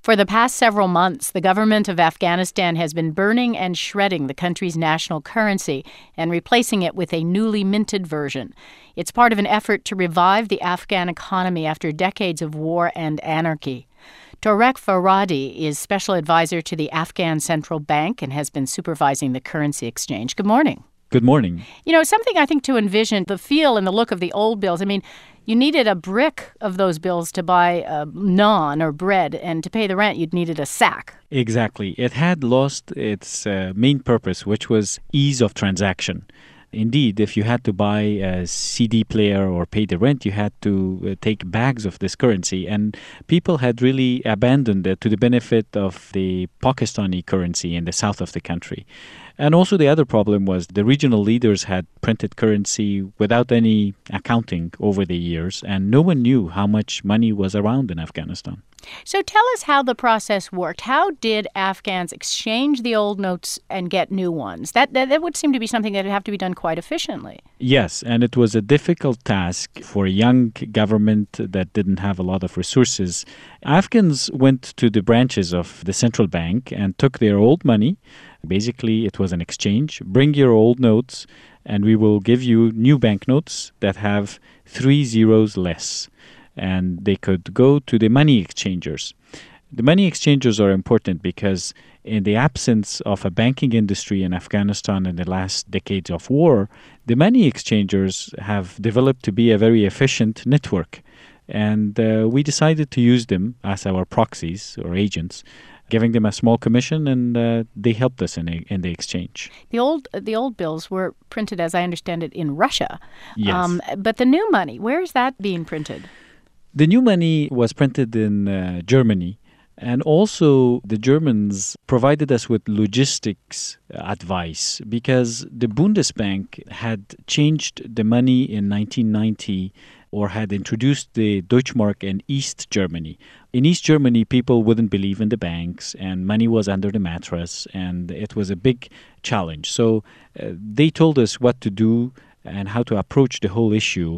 For the past several months, the government of Afghanistan has been burning and shredding the country's national currency and replacing it with a newly minted version. It's part of an effort to revive the Afghan economy after decades of war and anarchy. Tarek Farhadi is special advisor to the Afghan Central Bank and has been supervising the currency exchange. Good morning. Good morning. You know, something I think to envision the feel and the look of the old bills. I mean, you needed a brick of those bills to buy naan or bread, and to pay the rent, you'd needed a sack. Exactly. It had lost its main purpose, which was ease of transaction. Indeed, if you had to buy a CD player or pay the rent, you had to take bags of this currency. And people had really abandoned it to the benefit of the Pakistani currency in the south of the country. And also the other problem was the regional leaders had printed currency without any accounting over the years, and no one knew how much money was around in Afghanistan. So tell us how the process worked. How did Afghans exchange the old notes and get new ones? That would seem to be something that would have to be done quite efficiently. Yes, and it was a difficult task for a young government that didn't have a lot of resources. Afghans went to the branches of the central bank and took their old money. Basically, it was an exchange. Bring your old notes, and we will give you new banknotes that have 3 zeros less. And they could go to the money exchangers. The money exchangers are important because in the absence of a banking industry in Afghanistan in the last decades of war, the money exchangers have developed to be a very efficient network. And we decided to use them as our proxies or agents, giving them a small commission, and they helped us in the exchange. The old bills were printed, as I understand it, in Russia. Yes. But the new money, where is that being printed? The new money was printed in Germany, and also the Germans provided us with logistics advice because the Bundesbank had changed the money in 1990 or had introduced the Deutschmark in East Germany. In East Germany, people wouldn't believe in the banks, and money was under the mattress, and it was a big challenge. So they told us what to do and how to approach the whole issue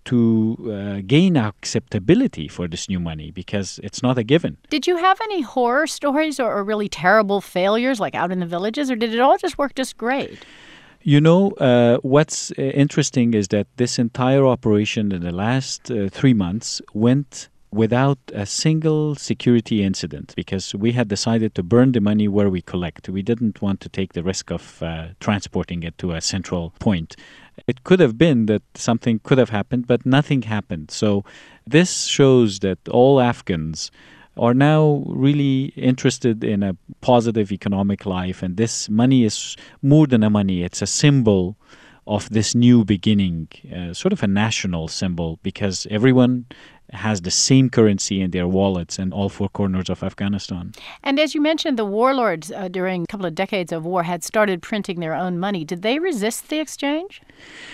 to gain acceptability for this new money, because it's not a given. Did you have any horror stories or really terrible failures like out in the villages, or did it all just work just great? You know, what's interesting is that this entire operation in the last 3 months went without a single security incident because we had decided to burn the money where we collect. We didn't want to take the risk of transporting it to a central point. It could have been that something could have happened, but nothing happened. So this shows that all Afghans are now really interested in a positive economic life, and this money is more than a money. It's a symbol of this new beginning, sort of a national symbol, because everyone has the same currency in their wallets in all 4 corners of Afghanistan. And as you mentioned, the warlords during a couple of decades of war had started printing their own money. Did they resist the exchange?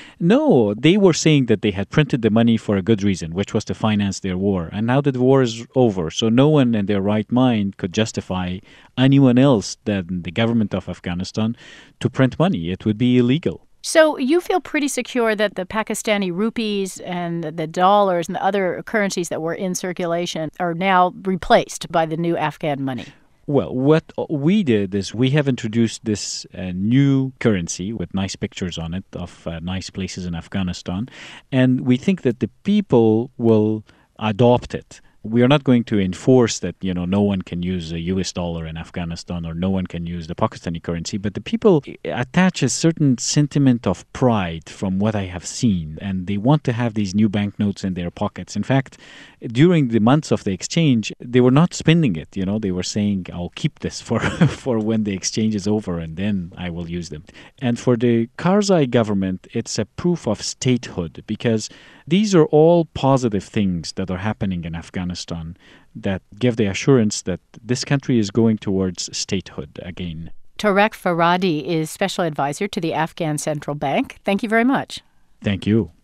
No, they were saying that they had printed the money for a good reason, which was to finance their war. And now that the war is over, so no one in their right mind could justify anyone else than the government of Afghanistan to print money. It would be illegal. So you feel pretty secure that the Pakistani rupees and the dollars and the other currencies that were in circulation are now replaced by the new Afghan money? Well, what we did is we have introduced this new currency with nice pictures on it of nice places in Afghanistan, and we think that the people will adopt it. We are not going to enforce that, no one can use a US dollar in Afghanistan or no one can use the Pakistani currency, but the people attach a certain sentiment of pride from what I have seen, and they want to have these new banknotes in their pockets. In fact, during the months of the exchange, they were not spending it. They were saying, I'll keep this for, for when the exchange is over and then I will use them. And for the Karzai government, it's a proof of statehood because these are all positive things that are happening in Afghanistan that give the assurance that this country is going towards statehood again. Tarek Farhadi is special advisor to the Afghan Central Bank. Thank you very much. Thank you.